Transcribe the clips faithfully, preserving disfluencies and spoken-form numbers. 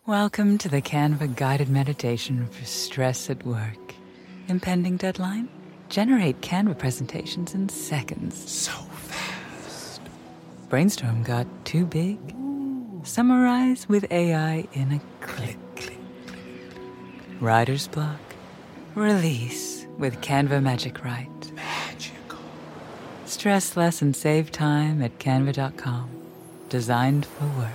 Welcome to the Canva guided meditation for stress at work. Impending deadline? Generate Canva presentations in seconds. So fast. Brainstorm got too big? Ooh. Summarize with A I in a click. click, click. Writer's block? Release with Canva Magic Write. Magical. Stress less and save time at canva dot com. Designed for work.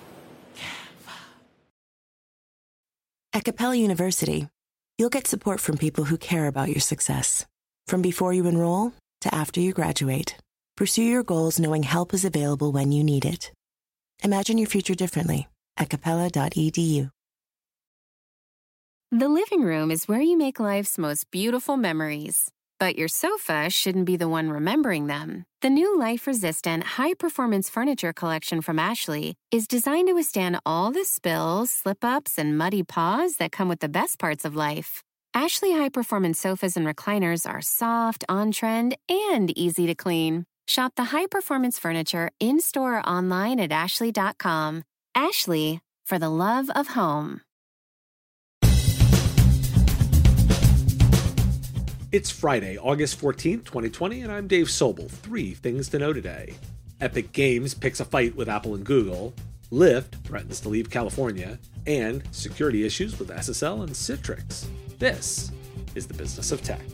At Capella University, you'll get support from people who care about your success. From before you enroll to after you graduate, pursue your goals knowing help is available when you need it. Imagine your future differently at capella dot e d u. The living room is where you make life's most beautiful memories. But your sofa shouldn't be the one remembering them. The new life-resistant, high-performance furniture collection from Ashley is designed to withstand all the spills, slip-ups, and muddy paws that come with the best parts of life. Ashley high-performance sofas and recliners are soft, on-trend, and easy to clean. Shop the high-performance furniture in-store or online at ashley dot com. Ashley, for the love of home. It's Friday, August fourteenth, twenty twenty, and I'm Dave Sobel. Three things to know today. Epic Games picks a fight with Apple and Google. Lyft threatens to leave California. And security issues with S S L and Citrix. This is the Business of Tech.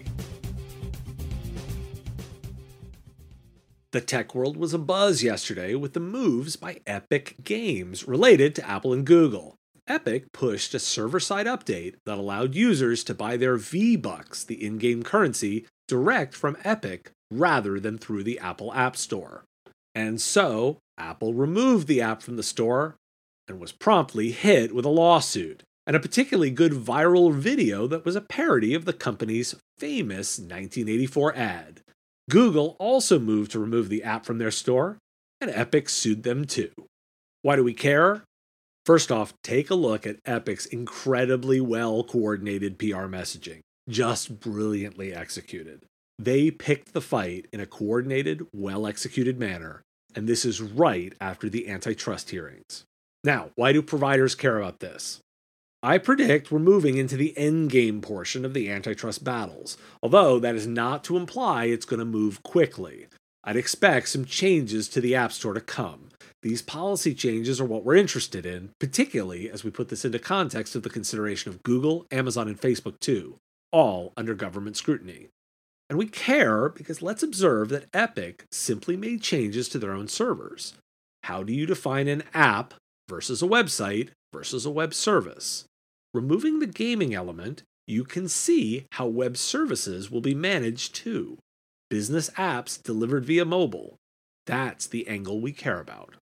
The tech world was abuzz yesterday with the moves by Epic Games related to Apple and Google. Epic pushed a server-side update that allowed users to buy their V-Bucks, the in-game currency, direct from Epic rather than through the Apple App Store. And so, Apple removed the app from the store and was promptly hit with a lawsuit, and a particularly good viral video that was a parody of the company's famous nineteen eighty-four ad. Google also moved to remove the app from their store, and Epic sued them too. Why do we care? First off, take a look at Epic's incredibly well-coordinated P R messaging. Just brilliantly executed. They picked the fight in a coordinated, well-executed manner, and this is right after the antitrust hearings. Now, why do providers care about this? I predict we're moving into the endgame portion of the antitrust battles, although that is not to imply it's going to move quickly. I'd expect some changes to the App Store to come. These policy changes are what we're interested in, particularly as we put this into context of the consideration of Google, Amazon, and Facebook too, all under government scrutiny. And we care because let's observe that Epic simply made changes to their own servers. How do you define an app versus a website versus a web service? Removing the gaming element, you can see how web services will be managed too. Business apps delivered via mobile. That's the angle we care about.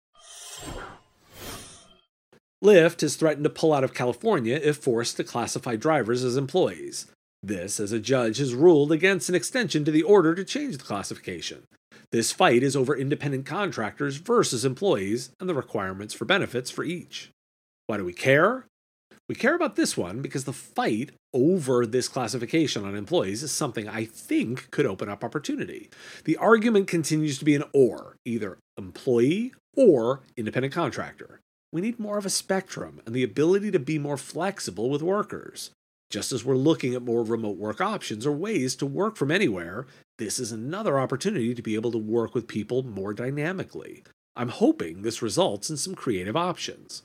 Lyft has threatened to pull out of California if forced to classify drivers as employees. This, as a judge has ruled against an extension to the order to change the classification. This fight is over independent contractors versus employees and the requirements for benefits for each. Why do we care? We care about this one because the fight over this classification on employees is something I think could open up opportunity. The argument continues to be an or, either employee or independent contractor. We need more of a spectrum and the ability to be more flexible with workers. Just as we're looking at more remote work options or ways to work from anywhere, this is another opportunity to be able to work with people more dynamically. I'm hoping this results in some creative options.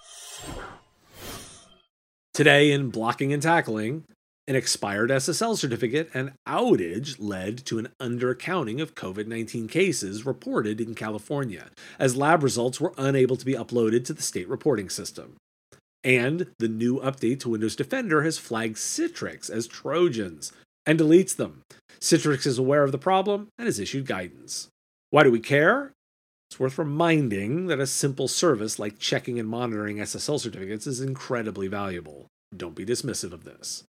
Today in Blocking and Tackling, an expired S S L certificate and outage led to an undercounting of COVID nineteen cases reported in California, as lab results were unable to be uploaded to the state reporting system. And the new update to Windows Defender has flagged Citrix as Trojans and deletes them. Citrix is aware of the problem and has issued guidance. Why do we care? It's worth reminding that a simple service like checking and monitoring S S L certificates is incredibly valuable. Don't be dismissive of this.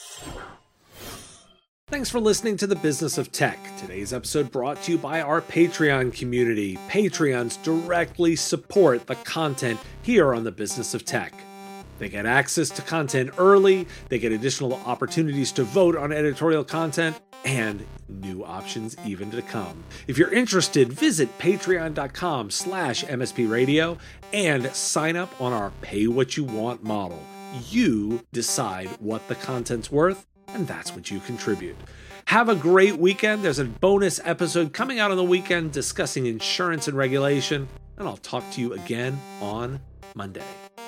Thanks for listening to The Business of Tech. Today's episode brought to you by our Patreon community. Patreons directly support the content here on The Business of Tech. They get access to content early, they get additional opportunities to vote on editorial content, and new options even to come. If you're interested, visit patreon.com slash mspradio and sign up on our pay what you want model. You decide what the content's worth, and that's what you contribute. Have a great weekend. There's a bonus episode coming out on the weekend discussing insurance and regulation, and I'll talk to you again on Monday.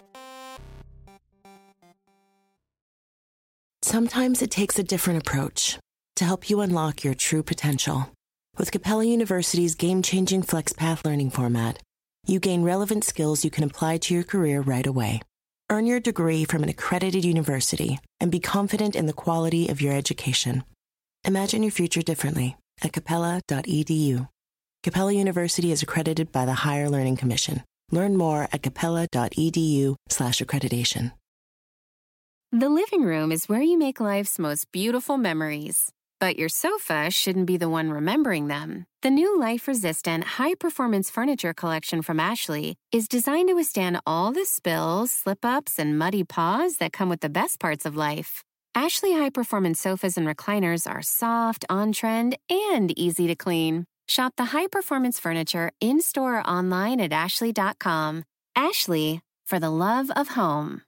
Sometimes it takes a different approach to help you unlock your true potential. With Capella University's game-changing FlexPath learning format, you gain relevant skills you can apply to your career right away. Earn your degree from an accredited university and be confident in the quality of your education. Imagine your future differently at capella dot e d u. Capella University is accredited by the Higher Learning Commission. Learn more at capella dot e d u slash accreditation. The living room is where you make life's most beautiful memories. But your sofa shouldn't be the one remembering them. The new life-resistant, high-performance furniture collection from Ashley is designed to withstand all the spills, slip-ups, and muddy paws that come with the best parts of life. Ashley high-performance sofas and recliners are soft, on-trend, and easy to clean. Shop the high-performance furniture in-store or online at ashley dot com. Ashley, for the love of home.